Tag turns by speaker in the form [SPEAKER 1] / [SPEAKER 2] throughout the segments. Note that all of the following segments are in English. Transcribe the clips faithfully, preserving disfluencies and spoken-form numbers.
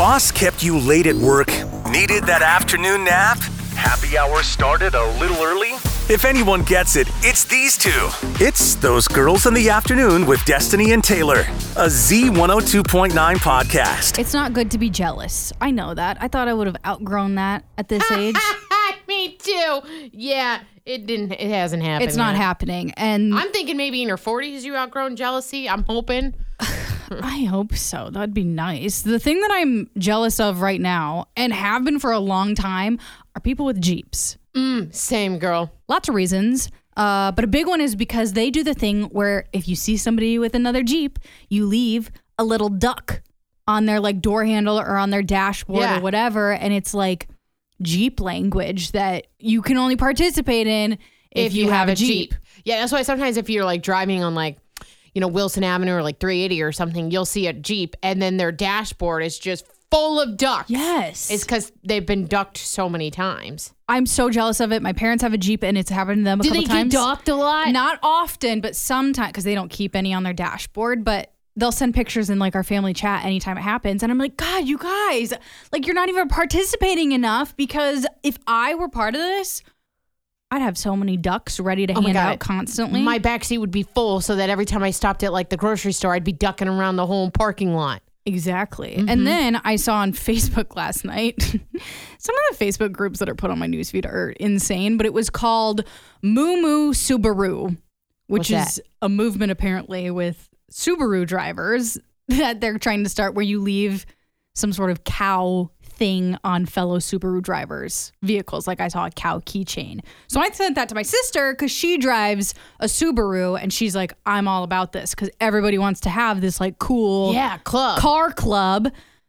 [SPEAKER 1] boss kept you late at work? Needed that afternoon nap? Happy hour started a little early? If anyone gets it, it's these two. It's Those Girls in the Afternoon with Destiny and Taylor, a Z one oh two point nine podcast.
[SPEAKER 2] It's not good to be jealous. I know that. I thought I would have outgrown that at this age.
[SPEAKER 3] Me too. Yeah, it didn't. It hasn't happened.
[SPEAKER 2] It's not
[SPEAKER 3] yet.
[SPEAKER 2] happening. And
[SPEAKER 3] I'm thinking maybe in your forties you outgrown jealousy. I'm hoping.
[SPEAKER 2] I hope so. That'd be nice. The thing that I'm jealous of right now, and have been for a long time, are people with Jeeps.
[SPEAKER 3] Mm, same, girl.
[SPEAKER 2] Lots of reasons. Uh, but a big one is because they do the thing where if you see somebody with another Jeep, you leave a little duck on their like door handle or on their dashboard
[SPEAKER 3] Yeah.
[SPEAKER 2] or whatever. And it's like Jeep language that you can only participate in if,
[SPEAKER 3] If
[SPEAKER 2] you, have, a Jeep.
[SPEAKER 3] Yeah, that's why sometimes if you're like driving on like, you know, Wilson Avenue or like three eighty or something, you'll see a Jeep and then their dashboard is just full of ducks.
[SPEAKER 2] Yes.
[SPEAKER 3] It's because they've been ducked so many times.
[SPEAKER 2] I'm so jealous of it. My parents have a Jeep and it's happened to them a
[SPEAKER 3] Do
[SPEAKER 2] couple
[SPEAKER 3] they
[SPEAKER 2] times.
[SPEAKER 3] get ducked a lot?
[SPEAKER 2] Not often, but sometimes, because they don't keep any on their dashboard, but they'll send pictures in like our family chat anytime it happens. And I'm like, God, you guys, like you're not even participating enough, because if I were part of this, I'd have so many ducks ready to
[SPEAKER 3] Oh my
[SPEAKER 2] hand
[SPEAKER 3] God.
[SPEAKER 2] out constantly.
[SPEAKER 3] My backseat would be full so that every time I stopped at like the grocery store, I'd be ducking around the whole parking lot.
[SPEAKER 2] Exactly.
[SPEAKER 3] Mm-hmm.
[SPEAKER 2] And then I saw on Facebook last night, some of the Facebook groups that are put on my newsfeed are insane, but it was called Moo Moo Subaru, which
[SPEAKER 3] What's
[SPEAKER 2] is a movement apparently with Subaru drivers that they're trying to start, where you leave some sort of cow thing on fellow Subaru drivers' vehicles. Like I saw a cow keychain. So I sent that to my sister because she drives a Subaru and she's like, I'm all about this because everybody wants to have this like cool
[SPEAKER 3] Yeah, club.
[SPEAKER 2] car club.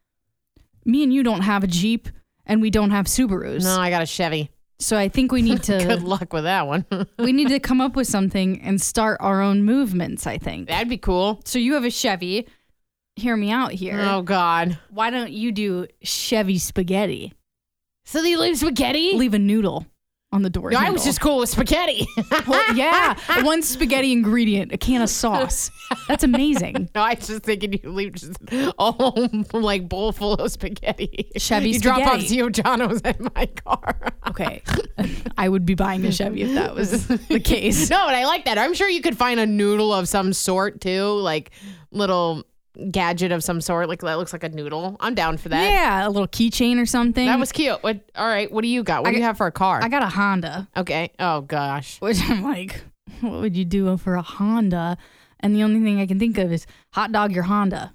[SPEAKER 2] Me and you don't have a Jeep and we don't have Subarus.
[SPEAKER 3] No, I got a Chevy.
[SPEAKER 2] So I think we need
[SPEAKER 3] Good
[SPEAKER 2] to
[SPEAKER 3] luck with that one.
[SPEAKER 2] we need to come up with something and start our own movements, I think.
[SPEAKER 3] That'd be cool.
[SPEAKER 2] So you have a Chevy. Hear me out here.
[SPEAKER 3] Oh, God.
[SPEAKER 2] Why don't you do Chevy spaghetti?
[SPEAKER 3] So they leave spaghetti?
[SPEAKER 2] Leave a noodle on the door
[SPEAKER 3] No, I
[SPEAKER 2] handle.
[SPEAKER 3] was just cool with spaghetti.
[SPEAKER 2] Well, yeah, one spaghetti ingredient, a can of sauce. That's amazing.
[SPEAKER 3] No, I was just thinking you leave just a whole like bowl full of spaghetti.
[SPEAKER 2] Chevy
[SPEAKER 3] you drop off
[SPEAKER 2] spaghetti.
[SPEAKER 3] Giorgiano's in my car.
[SPEAKER 2] Okay, I would be buying a Chevy if that was the case.
[SPEAKER 3] No, but I like that. I'm sure you could find a noodle of some sort too, like little gadget of some sort, like that looks like a noodle. I'm down for that.
[SPEAKER 2] Yeah, a little keychain or something.
[SPEAKER 3] That was cute. What? All right, what do you got? What
[SPEAKER 2] I
[SPEAKER 3] do you
[SPEAKER 2] got-
[SPEAKER 3] have for a car?
[SPEAKER 2] I got a Honda,
[SPEAKER 3] okay. Oh gosh.
[SPEAKER 2] which I'm like, what would you do for a Honda? And the only thing I can think of is hot dog your Honda.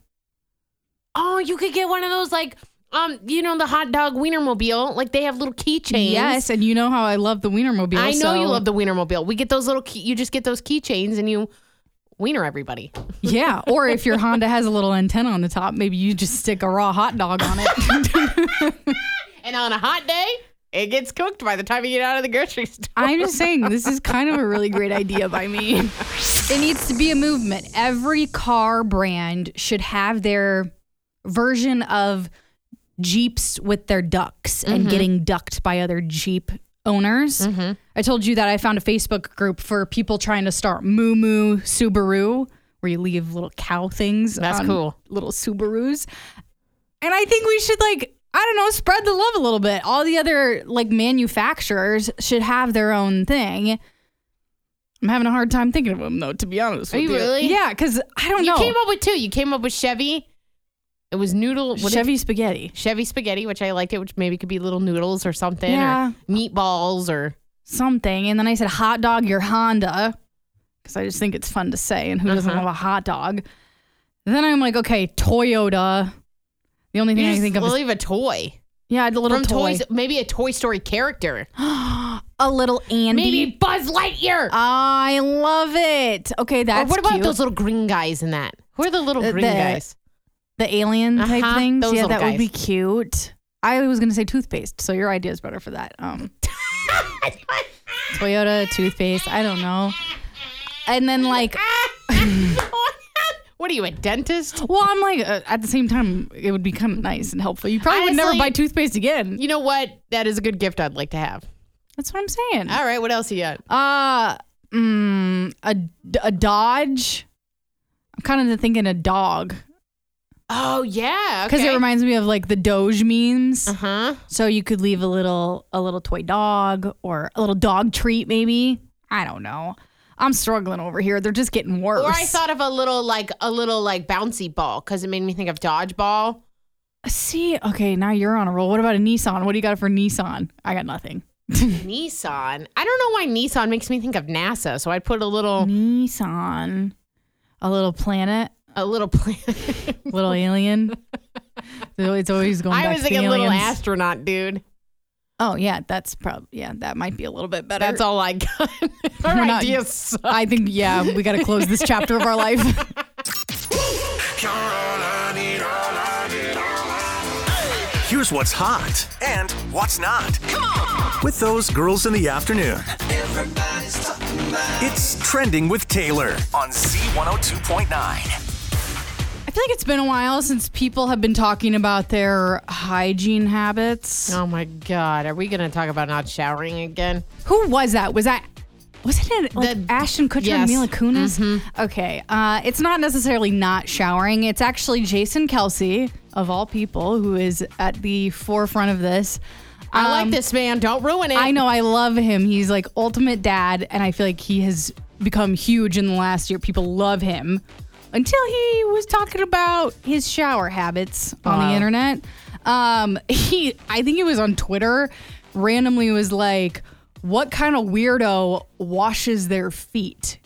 [SPEAKER 3] Oh, you could get one of those like um, you know, the hot dog Wienermobile. Like they have little keychains.
[SPEAKER 2] Yes, and you know how I love the Wienermobile.
[SPEAKER 3] I know
[SPEAKER 2] so-
[SPEAKER 3] you love the Wienermobile. We get those little key, you just get those keychains and you wiener everybody.
[SPEAKER 2] Yeah, or if your Honda has a little antenna on the top, maybe you just stick a raw hot dog on it.
[SPEAKER 3] And on a hot day, it gets cooked by the time you get out of the grocery store.
[SPEAKER 2] I'm just saying, this is kind of a really great idea by me. It needs to be a movement. Every car brand should have their version of Jeeps with their ducks and
[SPEAKER 3] Mm-hmm.
[SPEAKER 2] getting ducked by other Jeep owners.
[SPEAKER 3] Mm-hmm.
[SPEAKER 2] I told you that I found a Facebook group for people trying to start Moo Moo Subaru, where you leave little cow things.
[SPEAKER 3] That's
[SPEAKER 2] on
[SPEAKER 3] cool.
[SPEAKER 2] Little Subarus. And I think we should like, I don't know, spread the love a little bit. All the other like manufacturers should have their own thing. I'm having a hard time thinking of them though, to be honest
[SPEAKER 3] Are
[SPEAKER 2] with
[SPEAKER 3] you really?
[SPEAKER 2] Yeah, because I don't
[SPEAKER 3] You
[SPEAKER 2] know.
[SPEAKER 3] came up with two. You came up with Chevy. It was noodle. what
[SPEAKER 2] Chevy
[SPEAKER 3] did-
[SPEAKER 2] spaghetti.
[SPEAKER 3] Chevy spaghetti, which I liked it, which maybe could be little noodles or something.
[SPEAKER 2] Yeah.
[SPEAKER 3] Or meatballs or.
[SPEAKER 2] Something. And then I said hot dog your Honda, because I just think it's fun to say, and who doesn't
[SPEAKER 3] Uh-huh.
[SPEAKER 2] love a hot dog? And then I'm like, okay, Toyota. The only thing
[SPEAKER 3] You
[SPEAKER 2] I
[SPEAKER 3] just
[SPEAKER 2] can think of is,
[SPEAKER 3] leave a toy.
[SPEAKER 2] yeah, a little
[SPEAKER 3] From
[SPEAKER 2] toy.
[SPEAKER 3] Toys, maybe a Toy Story character.
[SPEAKER 2] A little Andy.
[SPEAKER 3] Maybe Buzz Lightyear.
[SPEAKER 2] I love it. Okay,
[SPEAKER 3] or
[SPEAKER 2] that's
[SPEAKER 3] what about
[SPEAKER 2] cute.
[SPEAKER 3] those little green guys in that? Who are the little
[SPEAKER 2] Uh,
[SPEAKER 3] green
[SPEAKER 2] the-
[SPEAKER 3] guys?
[SPEAKER 2] The alien type
[SPEAKER 3] Uh-huh,
[SPEAKER 2] things.
[SPEAKER 3] those
[SPEAKER 2] Yeah,
[SPEAKER 3] little
[SPEAKER 2] that would be
[SPEAKER 3] guys.
[SPEAKER 2] cute. I was going to say toothpaste, so your idea is better for that. Um, Toyota, toothpaste, I don't know. And then like,
[SPEAKER 3] What are you, a dentist?
[SPEAKER 2] well, I'm like, uh, at the same time, it would be kind of nice and helpful. You probably would never
[SPEAKER 3] Honestly-
[SPEAKER 2] buy toothpaste again.
[SPEAKER 3] You know what? That is a good gift I'd like to have.
[SPEAKER 2] That's what I'm saying.
[SPEAKER 3] All right, what else you got?
[SPEAKER 2] Uh, mm, a, a Dodge. I'm kind of thinking a dog.
[SPEAKER 3] Oh, yeah.
[SPEAKER 2] Because
[SPEAKER 3] okay.
[SPEAKER 2] it reminds me of like the Doge memes.
[SPEAKER 3] Uh-huh.
[SPEAKER 2] So you could leave a little a little toy dog or a little dog treat maybe. I don't know. I'm struggling over here. They're just getting worse.
[SPEAKER 3] Or I thought of a little like a little like bouncy ball because it made me think of dodgeball.
[SPEAKER 2] See, okay, now you're on a roll. What about a Nissan? What do you got for Nissan? I got nothing.
[SPEAKER 3] Nissan. I don't know why Nissan makes me think of NASA. So I'd put a little
[SPEAKER 2] Nissan. A little planet.
[SPEAKER 3] a little planet.
[SPEAKER 2] Little alien. So it's always going back
[SPEAKER 3] I was
[SPEAKER 2] to
[SPEAKER 3] thinking
[SPEAKER 2] the
[SPEAKER 3] little
[SPEAKER 2] aliens.
[SPEAKER 3] astronaut, dude.
[SPEAKER 2] Oh, yeah, that's probably, yeah, that might be a little bit better.
[SPEAKER 3] That's all I got. Our
[SPEAKER 2] We're not-
[SPEAKER 3] ideas suck.
[SPEAKER 2] I think, yeah, we got to close this chapter of our life.
[SPEAKER 1] Here's what's hot and what's not. Come on! With those girls in the afternoon. Everybody's talking about it. It's Trending with Taylor on Z one oh two point nine.
[SPEAKER 2] I feel like it's been a while since people have been talking about their hygiene habits.
[SPEAKER 3] Oh my God. Are we going to talk about not showering again?
[SPEAKER 2] Who was that? Was that... Wasn't it like
[SPEAKER 3] The-
[SPEAKER 2] Ashton Kutcher
[SPEAKER 3] yes.
[SPEAKER 2] and Mila Kunis? Okay. Uh, it's not necessarily not showering. It's actually Jason Kelsey, of all people, who is at the forefront of this.
[SPEAKER 3] I
[SPEAKER 2] Um,
[SPEAKER 3] like this man. Don't ruin it.
[SPEAKER 2] I know. I love him. He's like ultimate dad. And I feel like he has become huge in the last year. People love him until he was talking about his shower habits on
[SPEAKER 3] Wow.
[SPEAKER 2] the internet. Um, he, I think it was on Twitter, randomly was like, what kind of weirdo washes their feet?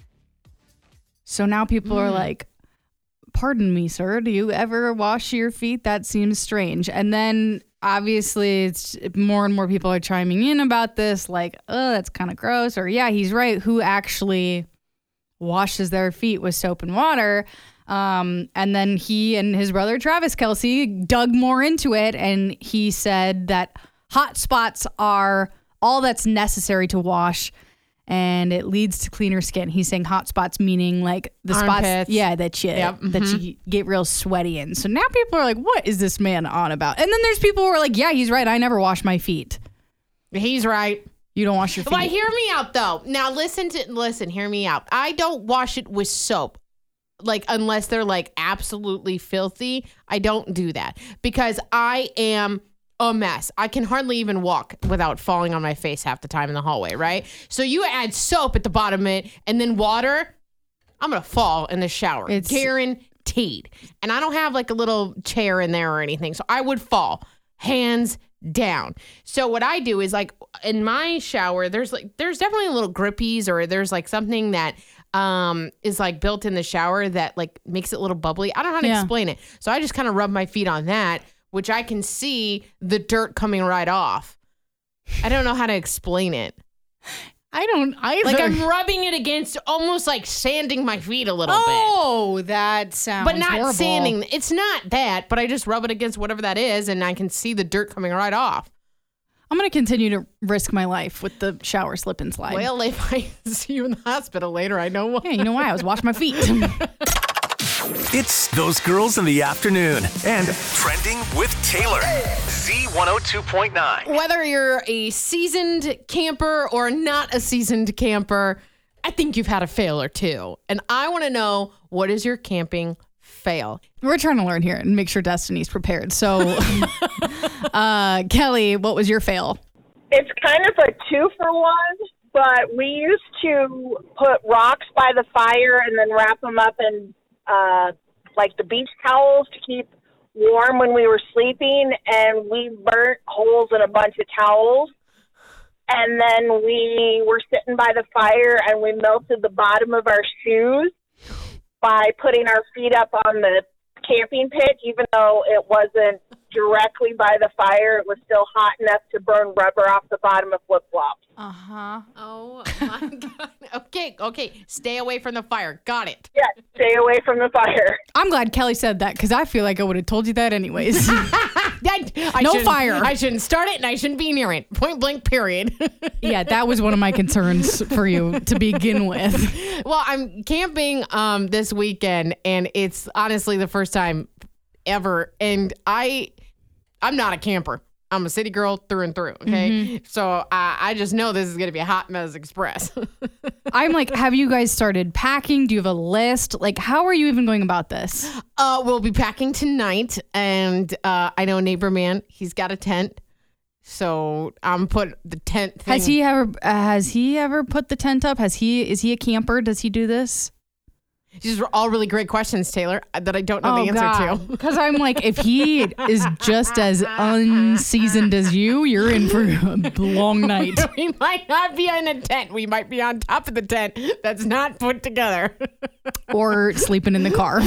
[SPEAKER 2] So now people
[SPEAKER 3] Mm.
[SPEAKER 2] are like, pardon me, sir, do you ever wash your feet? That seems strange. And then obviously it's more and more people are chiming in about this, like, oh, that's kind of gross. Or yeah, he's right. Who actually washes their feet with soap and water? Um, and then he and his brother, Travis Kelsey, dug more into it. And he said that hot spots are all that's necessary to wash, and it leads to cleaner skin. He's saying hot spots meaning like the spots,
[SPEAKER 3] Armpits.
[SPEAKER 2] yeah, that you
[SPEAKER 3] Yep,
[SPEAKER 2] that you get real sweaty in. So now people are like, "What is this man on about?" And then there's people who are like, "Yeah, he's right. I never wash my feet.
[SPEAKER 3] He's right.
[SPEAKER 2] You don't wash your feet."
[SPEAKER 3] Well, hear me out though. Now listen to listen. Hear me out. I don't wash it with soap. Like unless they're like absolutely filthy, I don't do that because I am a mess. I can hardly even walk without falling on my face half the time in the hallway, right? So you add soap at the bottom of it and then water, I'm going to fall in the shower.
[SPEAKER 2] It's-
[SPEAKER 3] guaranteed. And I don't have like a little chair in there or anything. So I would fall hands down. So what I do is like in my shower, there's like, there's definitely little grippies or there's like something that um is like built in the shower that like makes it a little bubbly. I don't know how to
[SPEAKER 2] Yeah.
[SPEAKER 3] explain it. So I just kind of rub my feet on that, which I can see the dirt coming right off. I don't know how to explain it.
[SPEAKER 2] I don't either.
[SPEAKER 3] Like I'm rubbing it against almost like sanding my feet a little bit.
[SPEAKER 2] oh, that sounds
[SPEAKER 3] But not
[SPEAKER 2] horrible.
[SPEAKER 3] sanding. It's not that, but I just rub it against whatever that is and I can see the dirt coming right off.
[SPEAKER 2] I'm going to continue to risk my life with the shower slip and slide.
[SPEAKER 3] Well, if I see you in the hospital later, I know why.
[SPEAKER 2] yeah, you know why? I was washing my feet.
[SPEAKER 1] It's those girls in the afternoon and Trending with Taylor. Z one oh two point nine.
[SPEAKER 3] Whether you're a seasoned camper or not a seasoned camper, I think you've had a fail or two. And I want to know, what is your camping fail?
[SPEAKER 2] We're trying to learn here and make sure Destiny's prepared. So, uh, Kelly, what was your fail?
[SPEAKER 4] It's kind of a two for one, but we used to put rocks by the fire and then wrap them up in uh, like the beach towels to keep warm when we were sleeping, and we burnt holes in a bunch of towels. And then we were sitting by the fire and we melted the bottom of our shoes by putting our feet up on the camping pit, even though it wasn't directly by the fire. It was still hot enough to burn rubber off the bottom of flip-flops.
[SPEAKER 2] Uh-huh.
[SPEAKER 3] Oh, my God. Okay, okay. Stay away from the fire. Got it.
[SPEAKER 4] Yeah, stay away from the fire.
[SPEAKER 2] I'm glad Kelly said that because I feel like I would have told you that anyways.
[SPEAKER 3] I, I
[SPEAKER 2] No
[SPEAKER 3] shouldn't-
[SPEAKER 2] fire.
[SPEAKER 3] I shouldn't start it and I shouldn't be near it. Point blank, period.
[SPEAKER 2] Yeah, that was one of my concerns for you to begin with.
[SPEAKER 3] Well, I'm camping um, this weekend, and it's honestly the first time ever. And I, I'm not a camper. I'm a city girl through and through, okay? Mm-hmm. So uh, I just know this is going to be a hot mess express.
[SPEAKER 2] I'm like, have you guys started packing? Do you have a list? Like, how are you even going about this?
[SPEAKER 3] Uh, we'll be packing tonight, and uh, I know Neighbor Man, he's got a tent. So I'm put the tent thing.
[SPEAKER 2] Has he ever uh, has he ever put the tent up? Has he is he a camper? Does he do this?
[SPEAKER 3] These are all really great questions, Taylor, that I don't know
[SPEAKER 2] oh,
[SPEAKER 3] the answer
[SPEAKER 2] God.
[SPEAKER 3] to.
[SPEAKER 2] Because I'm like, if he is just as unseasoned as you, you're in for a long night.
[SPEAKER 3] We might not be in a tent. We might be on top of the tent that's not put together.
[SPEAKER 2] Or sleeping in the car.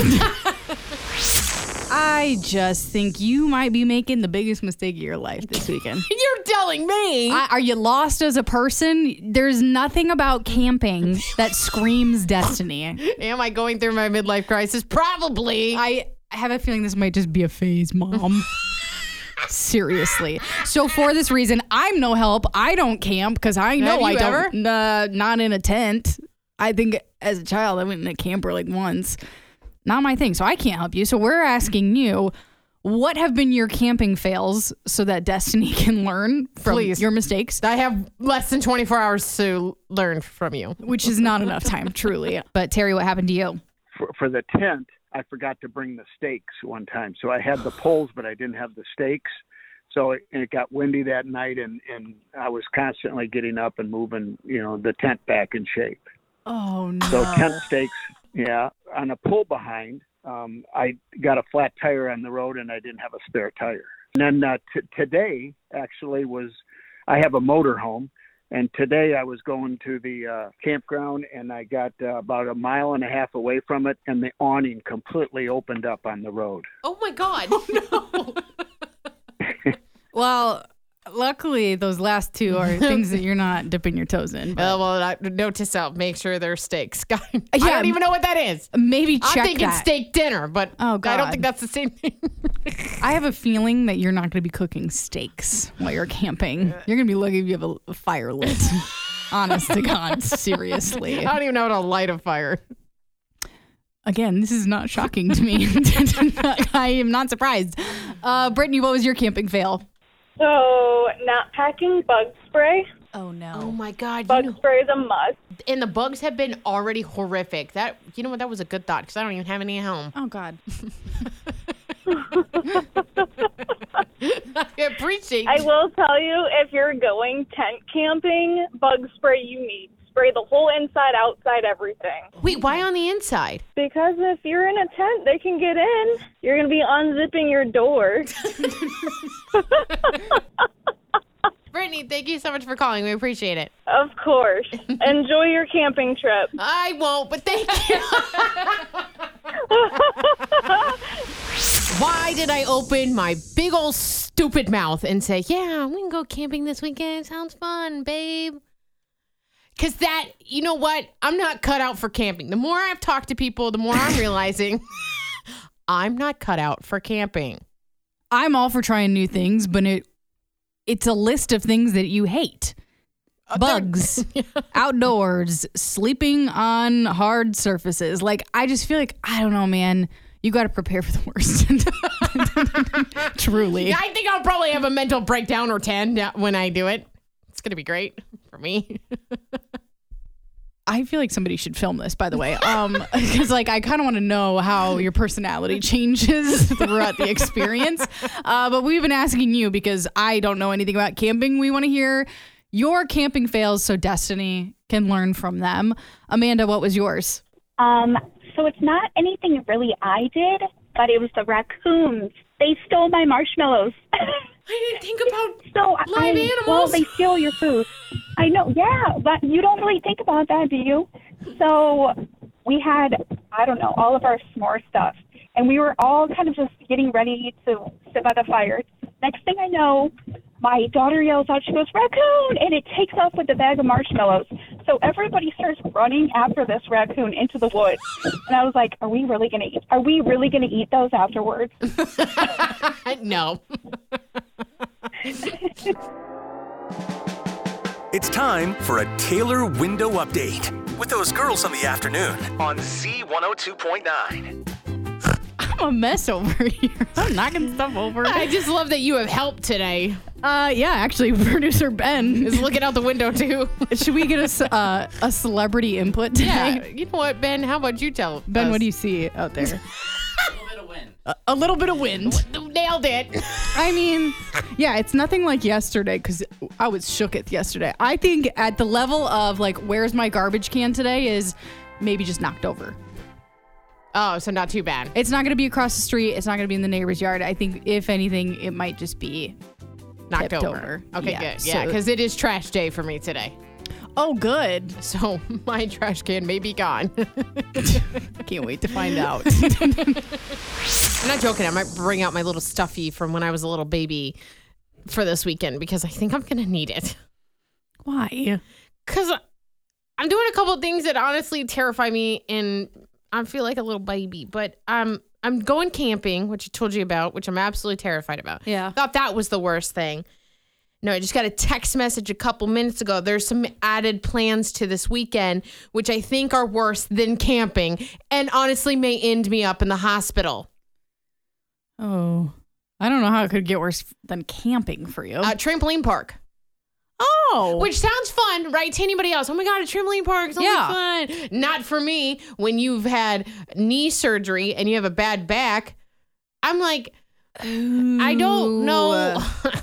[SPEAKER 2] I just think you might be making the biggest mistake of your life this weekend.
[SPEAKER 3] You're telling me.
[SPEAKER 2] I, are you lost as a person? There's nothing about camping that screams destiny.
[SPEAKER 3] Am I going through my midlife crisis? Probably.
[SPEAKER 2] I have a feeling this might just be a phase, Mom. Seriously. So for this reason, I'm no help. I don't camp because I know I
[SPEAKER 3] ever?
[SPEAKER 2] don't. Uh, not in a tent. I think as a child, I went in a camper like once. Not my thing, so I can't help you. So we're asking you, what have been your camping fails so that Destiny can learn from
[SPEAKER 3] Please.
[SPEAKER 2] your mistakes?
[SPEAKER 3] I have less than twenty-four hours to learn from you.
[SPEAKER 2] Which is not enough time, truly. But Terry, what happened to you?
[SPEAKER 5] For, for the tent, I forgot to bring the stakes one time. So I had the poles, but I didn't have the stakes. So it, it got windy that night, and, and I was constantly getting up and moving, you know, the tent back in shape.
[SPEAKER 2] Oh, no.
[SPEAKER 5] So tent stakes. Yeah, on a pull behind, um, I got a flat tire on the road and I didn't have a spare tire. And then uh, t- today actually was, I have a motor home, and today I was going to the uh, campground, and I got uh, about a mile and a half away from it, and the awning completely opened up on the road.
[SPEAKER 3] Oh my God. Oh, no.
[SPEAKER 2] Well, luckily, those last two are things that you're not dipping your toes in.
[SPEAKER 3] Uh, well, I, note to self, make sure they're steaks. I
[SPEAKER 2] Yeah,
[SPEAKER 3] don't even know what that is.
[SPEAKER 2] Maybe check
[SPEAKER 3] I'm thinking
[SPEAKER 2] that.
[SPEAKER 3] steak dinner, but
[SPEAKER 2] Oh,
[SPEAKER 3] I
[SPEAKER 2] God.
[SPEAKER 3] don't think that's the same thing.
[SPEAKER 2] I have a feeling that you're not going to be cooking steaks while you're camping. You're going to be lucky if you have a, a fire lit. Honest to God, seriously.
[SPEAKER 3] I don't even know how to light a fire.
[SPEAKER 2] Again, this is not shocking to me. I am not surprised. Uh, Brittany, what was your camping fail?
[SPEAKER 4] So, not packing bug spray.
[SPEAKER 2] Oh, no.
[SPEAKER 3] Oh my God.
[SPEAKER 4] Bug
[SPEAKER 3] You know,
[SPEAKER 4] spray is a must.
[SPEAKER 3] and the bugs have been already horrific. That you know what? That was a good thought because I don't even have any at home.
[SPEAKER 2] Oh, God.
[SPEAKER 3] I appreciate
[SPEAKER 4] I will tell you, if you're going tent camping, bug spray you need. Spray the whole inside, outside, everything.
[SPEAKER 3] Wait, why on the inside?
[SPEAKER 4] Because if you're in a tent, they can get in. You're going to be unzipping your door.
[SPEAKER 3] Brittany, thank you so much for calling. We appreciate it.
[SPEAKER 4] Of course. Enjoy your camping trip.
[SPEAKER 3] I won't, but thank you. Why did I open my big old stupid mouth and say, yeah, we can go camping this weekend. Sounds fun, babe. Because that, you know what? I'm not cut out for camping. The more I've talked to people, the more I'm realizing I'm not cut out for camping.
[SPEAKER 2] I'm all for trying new things, but it it's a list of things that you hate.
[SPEAKER 3] Uh,
[SPEAKER 2] Bugs, outdoors, sleeping on hard surfaces. Like, I just feel like, I don't know, man. You got to prepare for the worst. Truly.
[SPEAKER 3] I think I'll probably have a mental breakdown or ten when I do it. It's going to be great for me.
[SPEAKER 2] I feel like somebody should film this, by the way. Um, because like I kind of want to know how your personality changes throughout the experience. Uh, but we've been asking you because I don't know anything about camping. We want to hear your camping fails so Destiny can learn from them. Amanda, what was yours?
[SPEAKER 6] Um, so it's not anything really I did, but it was the raccoons. They stole my marshmallows.
[SPEAKER 3] I didn't think about
[SPEAKER 6] so
[SPEAKER 3] live
[SPEAKER 6] I,
[SPEAKER 3] animals.
[SPEAKER 6] Well, they steal your food. I know, yeah, but you don't really think about that, do you? So we had, I don't know, all of our s'more stuff, and we were all kind of just getting ready to sit by the fire. Next thing I know, my daughter yells out, she goes, raccoon, and it takes off with the bag of marshmallows. So everybody starts running after this raccoon into the woods. And I was like, are we really going to eat? Are we really going to eat those afterwards?
[SPEAKER 3] No.
[SPEAKER 1] It's time for a Taylor Window Update with those girls on the afternoon on Z one oh two point nine.
[SPEAKER 2] I'm a mess over here. I'm knocking stuff over.
[SPEAKER 3] I just love that you have help today.
[SPEAKER 2] Uh, yeah, actually, producer Ben
[SPEAKER 3] Is looking out the window too.
[SPEAKER 2] Should we get a, ce- uh, a celebrity input today?
[SPEAKER 3] Yeah. You know what, Ben? How about you tell
[SPEAKER 2] Ben,
[SPEAKER 3] us?
[SPEAKER 2] what do you see out there?
[SPEAKER 7] A little bit of wind.
[SPEAKER 2] a, a little bit of wind.
[SPEAKER 3] Nailed it.
[SPEAKER 2] I mean, yeah, it's nothing like yesterday because I was shook at yesterday. I think at the level of like, where's my garbage can today is maybe just knocked over.
[SPEAKER 3] Oh, so not too bad.
[SPEAKER 2] It's not going to be across the street. It's not going to be in the neighbor's yard. I think if anything, it might just be
[SPEAKER 3] Knocked
[SPEAKER 2] tipped
[SPEAKER 3] over.
[SPEAKER 2] over.
[SPEAKER 3] Okay,
[SPEAKER 2] Yeah,
[SPEAKER 3] good. Yeah,
[SPEAKER 2] so-
[SPEAKER 3] because it is trash day for me today.
[SPEAKER 2] Oh, good.
[SPEAKER 3] So my trash can may be gone.
[SPEAKER 2] Can't wait to find out.
[SPEAKER 3] I'm not joking. I might bring out my little stuffy from when I was a little baby for this weekend because I think I'm going to need it.
[SPEAKER 2] Why?
[SPEAKER 3] Because I'm doing a couple of things that honestly terrify me and I feel like a little baby. But um, I'm going camping, which I told you about, which I'm absolutely terrified about.
[SPEAKER 2] Yeah.
[SPEAKER 3] Thought that was the worst thing. No, I just got a text message a couple minutes ago. There's some added plans to this weekend, which I think are worse than camping and honestly may end me up in the hospital.
[SPEAKER 2] Oh, I don't know how it could get worse than camping for you.
[SPEAKER 3] Uh, trampoline park.
[SPEAKER 2] oh,
[SPEAKER 3] Which sounds fun, right? To anybody else. Oh my God, a trampoline park is only
[SPEAKER 2] Yeah.
[SPEAKER 3] fun. Not for me. When you've had knee surgery and you have a bad back, I'm like, I don't know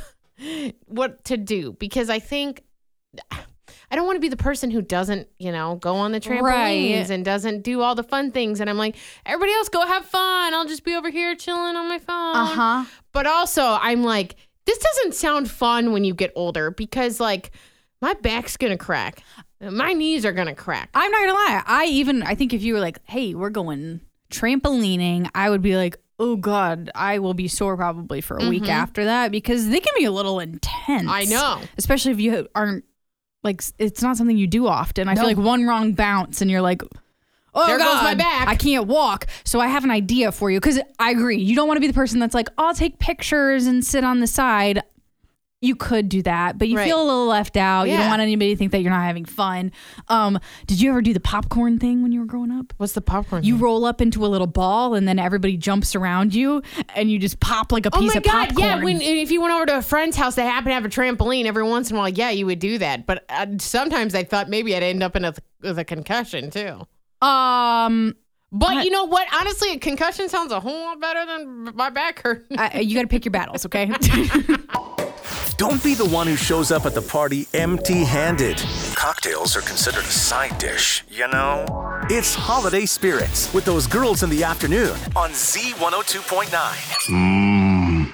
[SPEAKER 3] what to do because I think I don't want to be the person who doesn't, you know, go on the trampolines
[SPEAKER 2] Right.
[SPEAKER 3] and doesn't do all the fun things. And I'm like, everybody else go have fun. I'll just be over here chilling on my phone.
[SPEAKER 2] Uh huh.
[SPEAKER 3] But also, I'm like, this doesn't sound fun when you get older because, like, my back's gonna crack, my knees are gonna crack.
[SPEAKER 2] I'm not gonna lie. I even I think if you were like, "Hey, we're going trampolining," I would be like, "Oh God, I will be sore probably for a week after that because they can be a little intense."
[SPEAKER 3] I know.
[SPEAKER 2] especially if you aren't like it's not something you do often. I feel like one wrong bounce and you're like, "Oh
[SPEAKER 3] There
[SPEAKER 2] God,
[SPEAKER 3] goes my back."
[SPEAKER 2] I can't walk." So I have an idea for you because I agree. You don't want to be the person that's like, "I'll take pictures and sit on the side." You could do that, but you
[SPEAKER 3] Right.
[SPEAKER 2] feel a little left out. You
[SPEAKER 3] Yeah.
[SPEAKER 2] don't want anybody to think that you're not having fun. Um, did you ever do the popcorn thing when you were growing up?
[SPEAKER 3] What's the popcorn?
[SPEAKER 2] You roll up into a little ball and then everybody jumps around you and you just pop like a
[SPEAKER 3] Oh
[SPEAKER 2] piece
[SPEAKER 3] my
[SPEAKER 2] of
[SPEAKER 3] God!
[SPEAKER 2] popcorn.
[SPEAKER 3] Yeah, when if you went over to a friend's house that happened to have a trampoline, every once in a while, yeah, you would do that. But uh, sometimes I thought maybe I'd end up in a with a concussion too.
[SPEAKER 2] um,
[SPEAKER 3] But you know what? Honestly, a concussion sounds a whole lot better than my back hurt.
[SPEAKER 2] I, you got to pick your battles, okay?
[SPEAKER 1] Don't be the one who shows up at the party empty-handed. Cocktails are considered a side dish, you know? It's Holiday Spirits with those girls in the afternoon on Z one oh two point nine.
[SPEAKER 8] Mmm,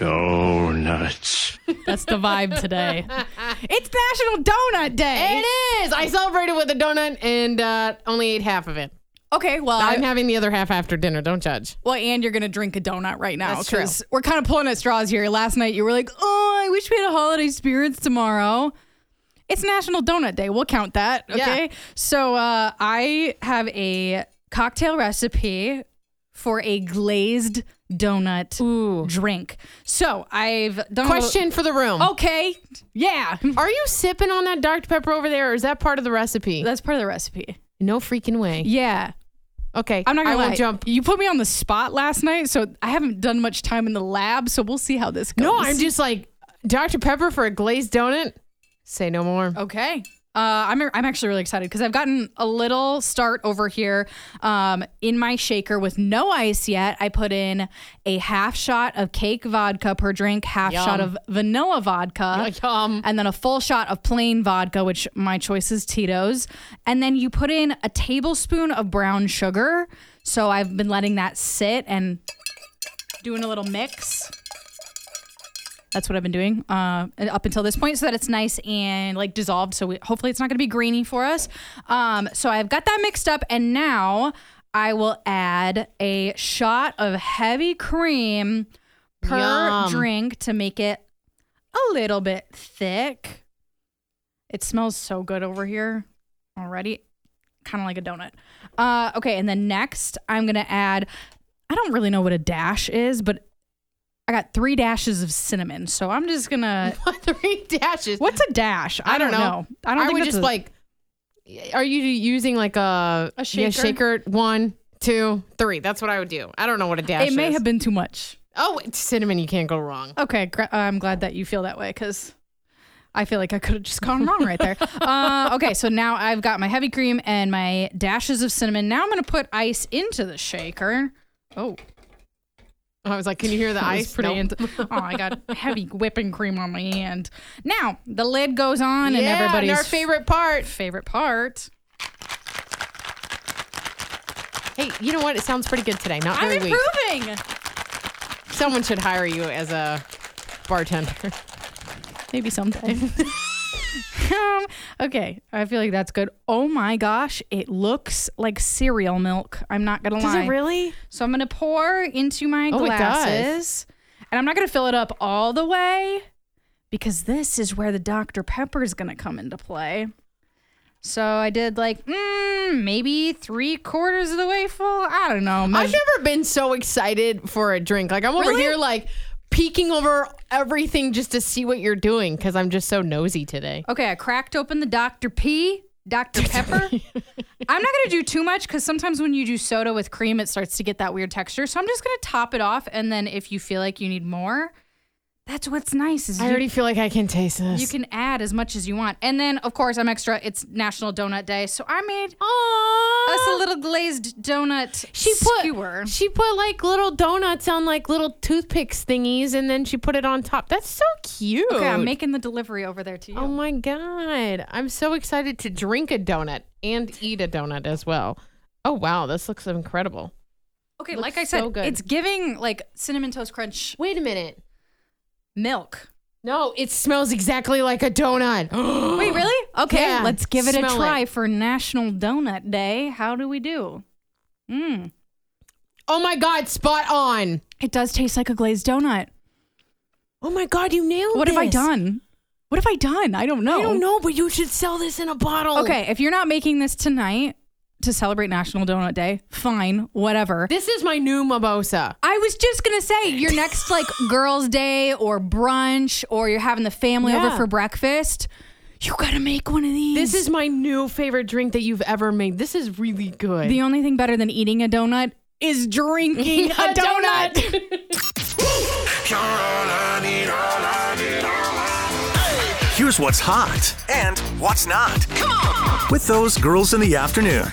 [SPEAKER 8] donuts.
[SPEAKER 2] That's the vibe today. It's National Donut Day.
[SPEAKER 3] It is. I celebrated with a donut and uh, only ate half of it.
[SPEAKER 2] Okay, well,
[SPEAKER 3] I'm
[SPEAKER 2] I,
[SPEAKER 3] having the other half after dinner. Don't judge.
[SPEAKER 2] well, and you're gonna drink a donut right now
[SPEAKER 3] That's true.
[SPEAKER 2] because we're kind of pulling at straws here. Last night you were like, "Oh, I wish we had a Holiday Spirits tomorrow." It's National Donut Day. We'll count that. Okay.
[SPEAKER 3] Yeah.
[SPEAKER 2] So uh, I have a cocktail recipe for a glazed donut
[SPEAKER 3] Ooh.
[SPEAKER 2] drink. So I've done a-
[SPEAKER 3] Question for the room.
[SPEAKER 2] Okay. Yeah.
[SPEAKER 3] Are you sipping on that Doctor Pepper over there, or is that part of the recipe?
[SPEAKER 2] That's part of the recipe.
[SPEAKER 3] No freaking way.
[SPEAKER 2] Yeah.
[SPEAKER 3] Okay.
[SPEAKER 2] I'm not gonna
[SPEAKER 3] I
[SPEAKER 2] lie.
[SPEAKER 3] won't jump.
[SPEAKER 2] You put me on the spot last night, so I haven't done much time in the lab. So we'll see how this goes.
[SPEAKER 3] No, I'm just like Doctor Pepper for a glazed donut. Say no more.
[SPEAKER 2] okay. Uh, I'm I'm actually really excited because I've gotten a little start over here um, in my shaker with no ice yet. I put in a half shot of cake vodka per drink, half
[SPEAKER 3] Yum.
[SPEAKER 2] shot of vanilla vodka,
[SPEAKER 3] Yum.
[SPEAKER 2] and then a full shot of plain vodka, which my choice is Tito's. And then you put in a tablespoon of brown sugar. So I've been letting that sit and doing a little mix. That's what I've been doing uh, up until this point so that it's nice and like dissolved. So we, hopefully it's not going to be grainy for us. Um, so I've got that mixed up and now I will add a shot of heavy cream per
[SPEAKER 3] Yum.
[SPEAKER 2] drink to make it a little bit thick. It smells so good over here already. Kind of like a donut. Uh, okay. And then next I'm going to add, I don't really know what a dash is, but I got three dashes of cinnamon, so I'm just gonna.
[SPEAKER 3] Three dashes.
[SPEAKER 2] What's a dash? I,
[SPEAKER 3] I don't
[SPEAKER 2] don't
[SPEAKER 3] know.
[SPEAKER 2] know. I don't
[SPEAKER 3] I
[SPEAKER 2] think
[SPEAKER 3] would
[SPEAKER 2] that's
[SPEAKER 3] just
[SPEAKER 2] a-
[SPEAKER 3] like. Are you using like a
[SPEAKER 2] A
[SPEAKER 3] yeah,
[SPEAKER 2] shaker?
[SPEAKER 3] shaker one? two, three. That's what I would do. I don't know what a dash
[SPEAKER 2] It
[SPEAKER 3] is.
[SPEAKER 2] may have been too much.
[SPEAKER 3] Oh, it's cinnamon. You can't go wrong.
[SPEAKER 2] Okay, gra- I'm glad that you feel that way because I feel like I could have just gone wrong right there. Uh, okay, so now I've got my heavy cream and my dashes of cinnamon. Now I'm going to put ice into the shaker. Oh.
[SPEAKER 3] I was like, can you hear the
[SPEAKER 2] That was
[SPEAKER 3] ice?
[SPEAKER 2] pretty
[SPEAKER 3] Nope.
[SPEAKER 2] int- oh, I got heavy whipping cream on my hand. Now, the lid goes on and
[SPEAKER 3] Yeah,
[SPEAKER 2] everybody's
[SPEAKER 3] our favorite part.
[SPEAKER 2] favorite part.
[SPEAKER 3] Hey, you know what? It sounds pretty good today. Not very
[SPEAKER 2] I'm
[SPEAKER 3] weak.
[SPEAKER 2] improving.
[SPEAKER 3] Someone should hire you as a bartender.
[SPEAKER 2] Maybe someday. um, okay, I feel like that's good. Oh my gosh, it looks like cereal milk. I'm not gonna
[SPEAKER 3] Does
[SPEAKER 2] lie.
[SPEAKER 3] it really?
[SPEAKER 2] So I'm gonna pour into my
[SPEAKER 3] Oh, it does.
[SPEAKER 2] glasses, and I'm not gonna fill it up all the way because this is where the Doctor Pepper is gonna come into play. So I did like mm, maybe three quarters of the way full. I don't know.
[SPEAKER 3] I've
[SPEAKER 2] Measure-
[SPEAKER 3] never been so excited for a drink. Like, I'm over
[SPEAKER 2] Really?
[SPEAKER 3] here, like, peeking over everything just to see what you're doing because I'm just so nosy today.
[SPEAKER 2] Okay, I cracked open the Doctor P, Doctor Pepper. I'm not gonna do too much because sometimes when you do soda with cream, it starts to get that weird texture. So I'm just gonna top it off, and then if you feel like you need more, that's what's nice. Is
[SPEAKER 3] I
[SPEAKER 2] you,
[SPEAKER 3] already feel like I can taste this.
[SPEAKER 2] you can add as much as you want, and then of course I'm extra. It's National Donut Day, so I made
[SPEAKER 3] Aww.
[SPEAKER 2] us a little glazed donut
[SPEAKER 3] She put
[SPEAKER 2] skewer.
[SPEAKER 3] she put like little donuts on like little toothpicks thingies, and then she put it on top. That's so cute.
[SPEAKER 2] Okay, I'm making the delivery over there to you.
[SPEAKER 3] Oh my god, I'm so excited to drink a donut and eat a donut as well. Oh wow, this looks incredible.
[SPEAKER 2] okay,
[SPEAKER 3] looks
[SPEAKER 2] like I said,
[SPEAKER 3] so good.
[SPEAKER 2] it's giving like Cinnamon Toast Crunch
[SPEAKER 3] Wait a minute.
[SPEAKER 2] milk.
[SPEAKER 3] No, it smells exactly like a donut.
[SPEAKER 2] Wait, really? Okay,
[SPEAKER 3] Yeah,
[SPEAKER 2] let's give it a
[SPEAKER 3] smell
[SPEAKER 2] try
[SPEAKER 3] it.
[SPEAKER 2] for National Donut Day. How do we do? Mm.
[SPEAKER 3] Oh my god, spot on.
[SPEAKER 2] It does taste like a glazed donut.
[SPEAKER 3] Oh my god, you nailed
[SPEAKER 2] What have I
[SPEAKER 3] this.
[SPEAKER 2] done? What have I done? I don't know.
[SPEAKER 3] I don't know, but you should sell this in a bottle.
[SPEAKER 2] Okay, if you're not making this tonight to celebrate National Donut Day, fine, whatever.
[SPEAKER 3] This is my new mimosa.
[SPEAKER 2] I was just gonna say your next like girls' day or brunch or you're having the family
[SPEAKER 3] Yeah.
[SPEAKER 2] over for breakfast. You gotta make one of these.
[SPEAKER 3] This is my new favorite drink that you've ever made. This is really good.
[SPEAKER 2] the only thing better than eating a donut is drinking a donut.
[SPEAKER 1] Here's what's hot and what's not. With those girls in the afternoon.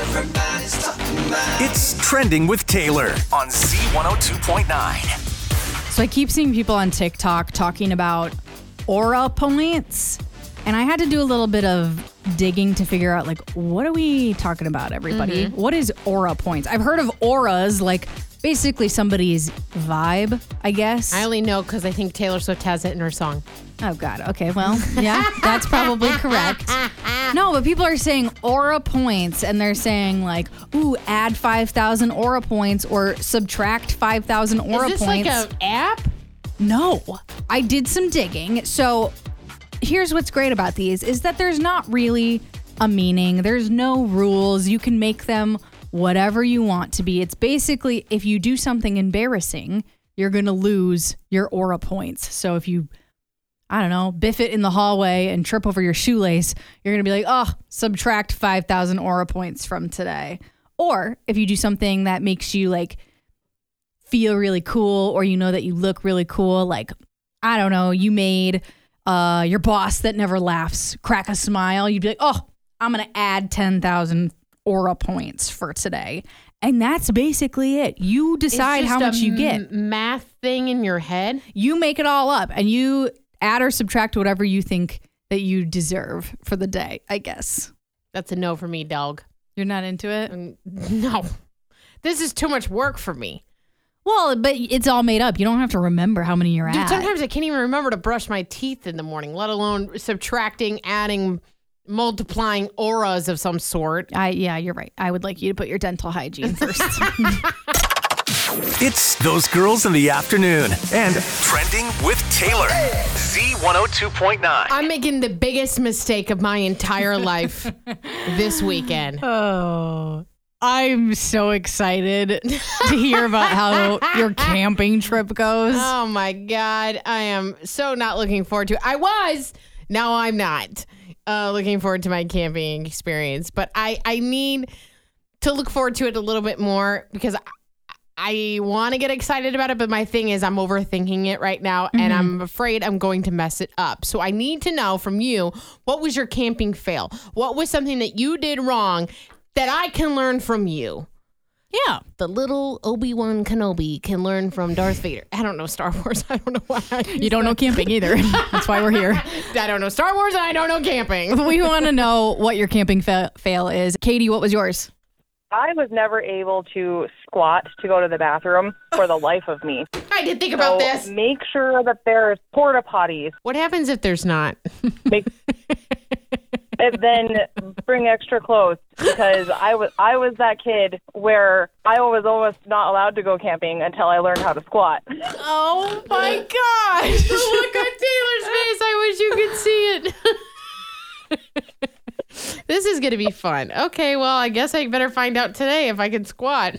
[SPEAKER 1] It's Trending with Taylor on Z one oh two point nine.
[SPEAKER 2] So I keep seeing people on TikTok talking about aura points, and I had to do a little bit of digging to figure out, like, what are we talking about, everybody? What is aura points? I've heard of auras, like basically somebody's vibe, I guess.
[SPEAKER 3] I only know because I think Taylor Swift has it in her song.
[SPEAKER 2] Oh, God. Okay, well, yeah, that's probably correct. No, but people are saying aura points, and they're saying, like, ooh, add five thousand aura points or subtract five thousand aura
[SPEAKER 3] is this
[SPEAKER 2] points.
[SPEAKER 3] like an app?
[SPEAKER 2] No, I did some digging. So here's what's great about these is that there's not really a meaning. There's no rules. You can make them whatever you want to be. It's basically if you do something embarrassing, you're going to lose your aura points. So if you, I don't know, biff it in the hallway and trip over your shoelace, you're going to be like, oh, subtract five thousand aura points from today. Or if you do something that makes you like feel really cool, or you know that you look really cool, like, I don't know, you made uh, your boss that never laughs crack a smile, you'd be like, oh, I'm going to add ten thousand aura points for today. And that's basically it. You decide
[SPEAKER 3] It's
[SPEAKER 2] how
[SPEAKER 3] just
[SPEAKER 2] much
[SPEAKER 3] a
[SPEAKER 2] you get.
[SPEAKER 3] m- math thing in your head.
[SPEAKER 2] You make it all up and you add or subtract whatever you think that you deserve for the day, I guess.
[SPEAKER 3] That's a no for me, dog.
[SPEAKER 2] You're not into it?
[SPEAKER 3] Mm, No, this is too much work for me.
[SPEAKER 2] Well, but it's all made up. You don't have to remember how many you're
[SPEAKER 3] Dude,
[SPEAKER 2] at.
[SPEAKER 3] sometimes I can't even remember to brush my teeth in the morning, let alone subtracting, adding, multiplying auras of some sort.
[SPEAKER 2] I yeah, you're right. I would like you to put your dental hygiene first.
[SPEAKER 1] It's those girls in the afternoon and Trending with Taylor. Z one oh two point nine.
[SPEAKER 3] I'm making the biggest mistake of my entire life this weekend.
[SPEAKER 2] Oh, I'm so excited to hear about how your camping trip goes.
[SPEAKER 3] Oh my God. I am so not looking forward to it. I was, now I'm not uh, looking forward to my camping experience. But I, I need to look forward to it a little bit more because I, I want to get excited about it, but my thing is I'm overthinking it right now, mm-hmm. and I'm afraid I'm going to mess it up. So I need to know from you, what was your camping fail? What was something that you did wrong that I can learn from you?
[SPEAKER 2] Yeah.
[SPEAKER 3] The little Obi-Wan Kenobi can learn from Darth Vader. I don't know Star Wars. I don't know why. I
[SPEAKER 2] you don't
[SPEAKER 3] that.
[SPEAKER 2] know camping either. That's why we're here.
[SPEAKER 3] I don't know Star Wars and I don't know camping.
[SPEAKER 2] We want to know what your camping fa- fail is. Katie, what was yours?
[SPEAKER 7] I was never able to squat to go to the bathroom for the life of me.
[SPEAKER 3] I did think about
[SPEAKER 7] so
[SPEAKER 3] this.
[SPEAKER 7] Make sure that there's porta potties.
[SPEAKER 3] What happens if there's not?
[SPEAKER 7] Make, and then bring extra clothes because I was I was that kid where I was almost not allowed to go camping until I learned how to squat.
[SPEAKER 3] Oh my gosh! Look at Taylor's face. I wish you could see it. This is going to be fun. Okay, well, I guess I better find out today if I can squat.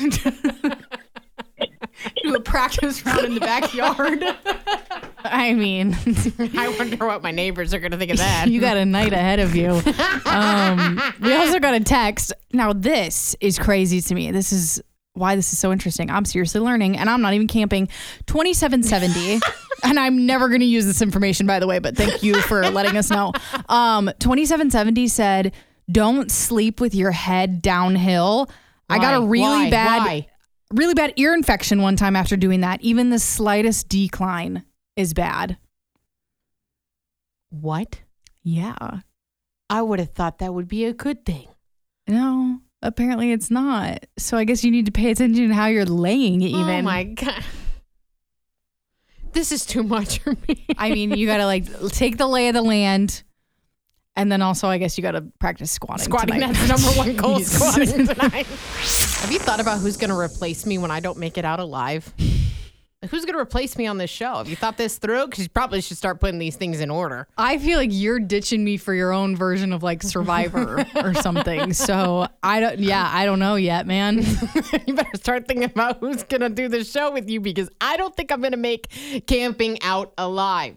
[SPEAKER 2] Do a practice round in the backyard. I mean,
[SPEAKER 3] I wonder what my neighbors are going to think of that.
[SPEAKER 2] You got a night ahead of you. Um, we also got a text. Now, this is crazy to me. This is why this is so interesting. I'm seriously learning, and I'm not even camping. twenty-seven seventy, and I'm never going to use this information, by the way, but thank you for letting us know. Um, twenty-seven seventy said, don't sleep with your head downhill.
[SPEAKER 3] Why?
[SPEAKER 2] I got a really
[SPEAKER 3] Why?
[SPEAKER 2] bad,
[SPEAKER 3] Why?
[SPEAKER 2] really bad ear infection one time after doing that. Even the slightest decline is bad.
[SPEAKER 3] What?
[SPEAKER 2] Yeah.
[SPEAKER 3] I would have thought that would be a good thing.
[SPEAKER 2] No. Apparently it's not. So I guess you need to pay attention to how you're laying even.
[SPEAKER 3] Oh my God. This is too much for me.
[SPEAKER 2] I mean, you got to like take the lay of the land. And then also, I guess you got to practice squatting.
[SPEAKER 3] Squatting,
[SPEAKER 2] tonight.
[SPEAKER 3] that's number one goal, squatting tonight. Have you thought about who's going to replace me when I don't make it out alive? Who's going to replace me on this show? Have you thought this through? Because you probably should start putting these things in order.
[SPEAKER 2] I feel like you're ditching me for your own version of like Survivor or something. So I don't, yeah, I don't know yet, man.
[SPEAKER 3] You better start thinking about who's going to do the show with you because I don't think I'm going to make camping out alive.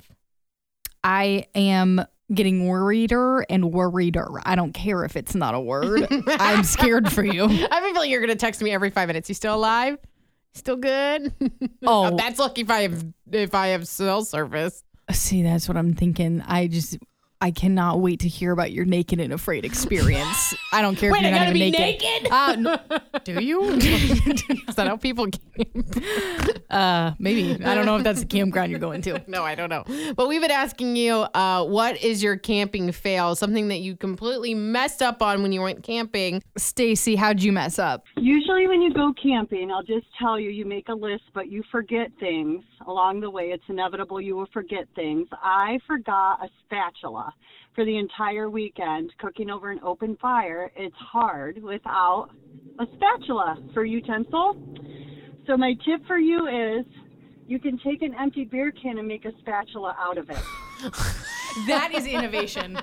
[SPEAKER 2] I am getting worrieder and worrieder. I don't care if it's not a word. I'm scared for you.
[SPEAKER 3] I have a feeling you're going to text me every five minutes. You still alive? Still good?
[SPEAKER 2] Oh,
[SPEAKER 3] that's lucky if I have if I have cell service.
[SPEAKER 2] See, that's what I'm thinking. I just, I cannot wait to hear about your naked and afraid experience. I don't care
[SPEAKER 3] Wait,
[SPEAKER 2] if you're
[SPEAKER 3] I
[SPEAKER 2] not
[SPEAKER 3] gotta
[SPEAKER 2] even
[SPEAKER 3] be
[SPEAKER 2] naked.
[SPEAKER 3] naked?
[SPEAKER 2] Uh, no, do you?
[SPEAKER 3] Is that how people camp?
[SPEAKER 2] Uh, maybe. I don't know if that's the campground you're going to.
[SPEAKER 3] No, I don't know. But we've been asking you, uh, what is your camping fail? Something that you completely messed up on when you went camping.
[SPEAKER 2] Stacy, how'd you mess up?
[SPEAKER 9] Usually when you go camping, I'll just tell you, you make a list, but you forget things along the way. It's inevitable you will forget things. I forgot a spatula for the entire weekend cooking over an open fire. It's hard without a spatula for utensil. So my tip for you is you can take an empty beer can and make a spatula out of it.
[SPEAKER 2] That is innovation.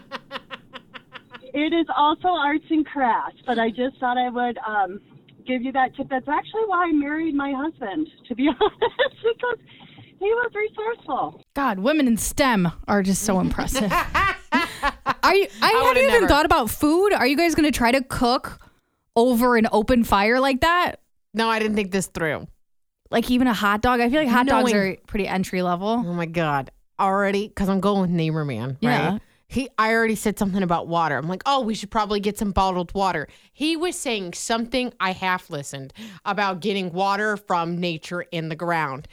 [SPEAKER 9] It is also arts and crafts, but I just thought I would um, give you that tip. That's actually why I married my husband, to be honest, because he was resourceful.
[SPEAKER 2] God, women in STEM are just so impressive. Are you, I,
[SPEAKER 3] I
[SPEAKER 2] have you even
[SPEAKER 3] never.
[SPEAKER 2] thought about food? Are you guys going to try to cook over an open fire like that?
[SPEAKER 3] No, I didn't think this through.
[SPEAKER 2] Like even a hot dog? I feel like hot dogs
[SPEAKER 3] Knowing-
[SPEAKER 2] are pretty entry level.
[SPEAKER 3] Oh my God. Already, because I'm going with Neighbor Man,
[SPEAKER 2] Yeah.
[SPEAKER 3] right? He, I already said something about water. I'm like, oh, we should probably get some bottled water. He was saying something, I half listened, about getting water from nature in the ground.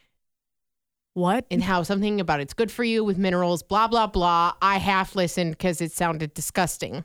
[SPEAKER 2] What?
[SPEAKER 3] And how something about it's good for you with minerals, blah, blah, blah. I half listened because it sounded disgusting.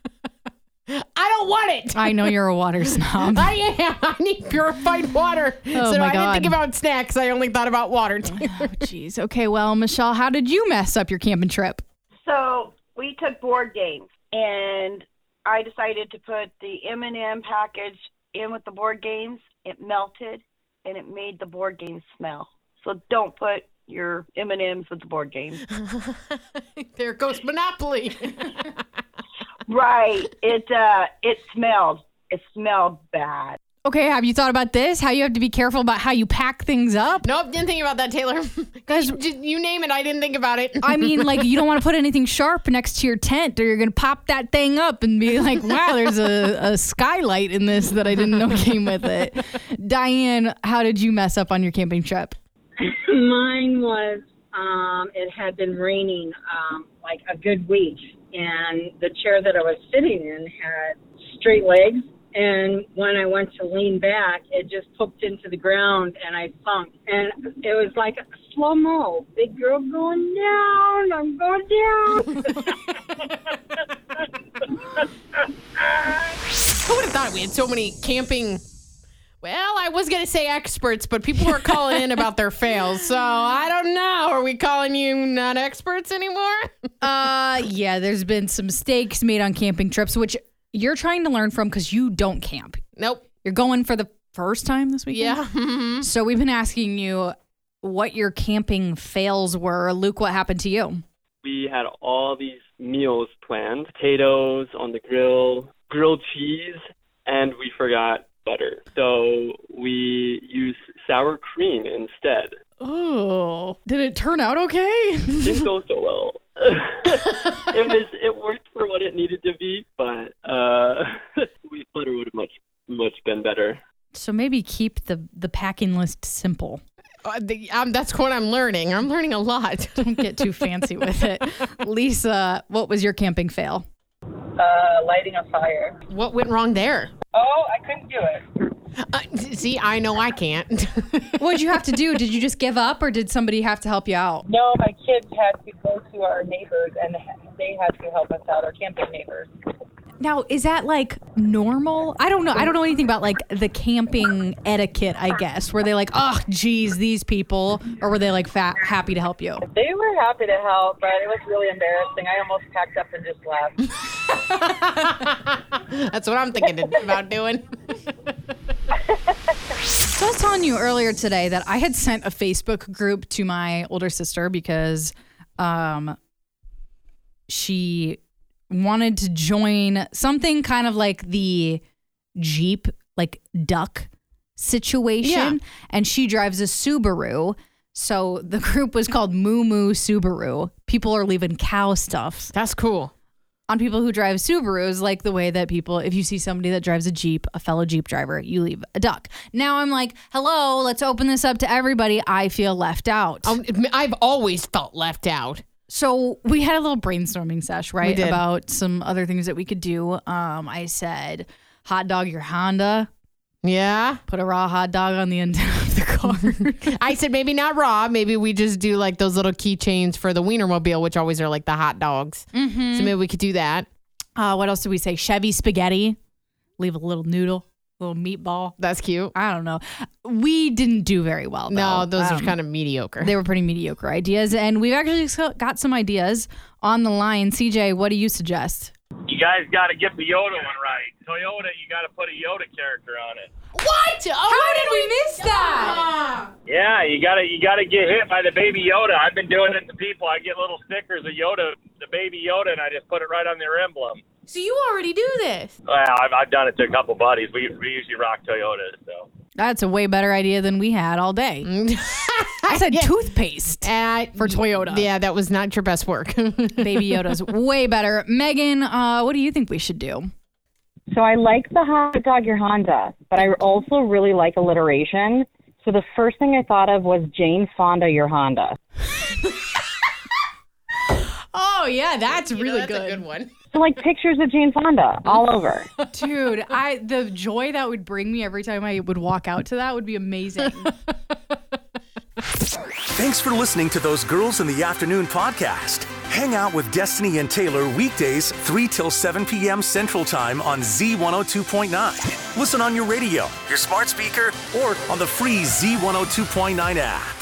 [SPEAKER 3] I don't want it.
[SPEAKER 2] I know you're a water snob.
[SPEAKER 3] I am. I need purified water.
[SPEAKER 2] Oh,
[SPEAKER 3] so
[SPEAKER 2] my
[SPEAKER 3] I
[SPEAKER 2] God.
[SPEAKER 3] didn't think about snacks. I only thought about water.
[SPEAKER 2] Oh, jeez. Okay, well, Michelle, how did you mess up your camping trip?
[SPEAKER 10] So we took board games, and I decided to put the M and M package in with the board games. It melted, and it made the board games smell. So don't put your M and M's with the board games.
[SPEAKER 3] There goes Monopoly.
[SPEAKER 10] Right. It uh, it smelled. It smelled bad.
[SPEAKER 2] Okay, have you thought about this? How you have to be careful about how you pack things up?
[SPEAKER 3] Nope, didn't think about that, Taylor. Guys, you, you name it, I didn't think about it.
[SPEAKER 2] I mean, like, you don't want to put anything sharp next to your tent or you're going to pop that thing up and be like, wow, there's a, a skylight in this that I didn't know came with it. Diane, how did you mess up on your camping trip?
[SPEAKER 11] Mine was, um, it had been raining um, like a good week, and the chair that I was sitting in had straight legs. And when I went to lean back, it just pooped into the ground and I sunk. And it was like a slow-mo. Big girl going down. I'm going down.
[SPEAKER 3] Who would have thought we had so many camping, well, I was going to say experts, but people were calling in about their fails. So I don't know. Are we calling you not experts anymore?
[SPEAKER 2] uh, yeah, there's been some mistakes made on camping trips, which you're trying to learn from because you don't camp.
[SPEAKER 3] Nope.
[SPEAKER 2] You're going for the first time this weekend?
[SPEAKER 3] Yeah. Mm-hmm.
[SPEAKER 2] So we've been asking you what your camping fails were. Luke, what happened to you?
[SPEAKER 12] We had all these meals planned. Potatoes on the grill, grilled cheese, and we forgot butter. So we used sour cream instead.
[SPEAKER 2] Oh, did it turn out okay?
[SPEAKER 12] It didn't go so well. it was it worked for what it needed to be, but uh, we butter would have much much been better.
[SPEAKER 2] So maybe keep the the packing list simple.
[SPEAKER 3] Uh, the, um, that's what I'm learning. I'm learning a lot.
[SPEAKER 2] Don't get too fancy with it. Lisa, what was your camping fail?
[SPEAKER 11] Uh, lighting a fire.
[SPEAKER 3] What went wrong there?
[SPEAKER 11] Oh, I couldn't do it.
[SPEAKER 3] Uh, see, I know I can't.
[SPEAKER 2] What did you have to do? Did you just give up or did somebody have to help you out?
[SPEAKER 11] No, my kids had to go to our neighbors and they had to help us out, our camping neighbors.
[SPEAKER 2] Now, is that like normal? I don't know. I don't know anything about like the camping etiquette, I guess. Were they like, oh, geez, these people? Or were they like fat, happy to help you?
[SPEAKER 11] They were happy to help, but it was really embarrassing. I almost packed up and just left.
[SPEAKER 3] That's what I'm thinking about doing.
[SPEAKER 2] So I was telling you earlier today that I had sent a Facebook group to my older sister because um, she wanted to join something kind of like the Jeep, like duck situation.
[SPEAKER 3] Yeah.
[SPEAKER 2] And she drives a Subaru. So the group was called Moo Moo Subaru. People are leaving cow stuff.
[SPEAKER 3] That's cool.
[SPEAKER 2] On people who drive Subarus, like the way that people, if you see somebody that drives a Jeep, a fellow Jeep driver, you leave a duck. Now I'm like, hello, let's open this up to everybody. I feel left out.
[SPEAKER 3] Um, I've always felt left out.
[SPEAKER 2] So we had a little brainstorming sesh, right?
[SPEAKER 3] We did.
[SPEAKER 2] About some other things that we could do. Um, I said, hot dog your Honda.
[SPEAKER 3] Yeah.
[SPEAKER 2] Put a raw hot dog on the antenna of the car.
[SPEAKER 3] I said maybe not raw. Maybe we just do like those little keychains for the Wienermobile, which always are like the hot dogs.
[SPEAKER 2] Mm-hmm.
[SPEAKER 3] So maybe we could do that.
[SPEAKER 2] Uh, what else did we say? Chevy spaghetti. Leave a little noodle, little meatball.
[SPEAKER 3] That's cute.
[SPEAKER 2] I don't know. We didn't do very well, though.
[SPEAKER 3] No, those
[SPEAKER 2] Um,
[SPEAKER 3] are kind of mediocre.
[SPEAKER 2] They were pretty mediocre ideas. And we've actually got some ideas on the line. C J, what do you suggest?
[SPEAKER 13] You guys got to get the Yoda one right. Toyota, you got to put a Yoda character on it.
[SPEAKER 3] What? Oh,
[SPEAKER 2] How did we miss that?
[SPEAKER 13] Yeah, you gotta you gotta get hit by the baby Yoda. I've been doing it to people. I get little stickers of Yoda, the baby Yoda, and I just put it right on their emblem.
[SPEAKER 3] So you already do this?
[SPEAKER 13] Well, I've, I've done it to a couple buddies. We we usually rock Toyotas, so.
[SPEAKER 2] That's a way better idea than we had all day. I said
[SPEAKER 3] Yeah.
[SPEAKER 2] toothpaste
[SPEAKER 3] Uh,
[SPEAKER 2] for Toyota.
[SPEAKER 3] Yeah, that was not your best work.
[SPEAKER 2] Baby Yoda's way better. Megan, uh, what do you think we should do?
[SPEAKER 14] So I like the hot dog your Honda, but I also really like alliteration. So the first thing I thought of was Jane Fonda your Honda.
[SPEAKER 2] Oh, yeah, that's
[SPEAKER 3] You know,
[SPEAKER 2] really
[SPEAKER 3] that's
[SPEAKER 2] good.
[SPEAKER 3] a good one.
[SPEAKER 14] So like pictures of Jane Fonda all over.
[SPEAKER 2] Dude, I the joy that would bring me every time I would walk out to that would be amazing.
[SPEAKER 1] Thanks for listening to Those Girls in the Afternoon podcast. Hang out with Destiny and Taylor weekdays three till seven p.m. Central Time on Z one oh two point nine. Listen on your radio, your smart speaker, or on the free Z one oh two point nine app.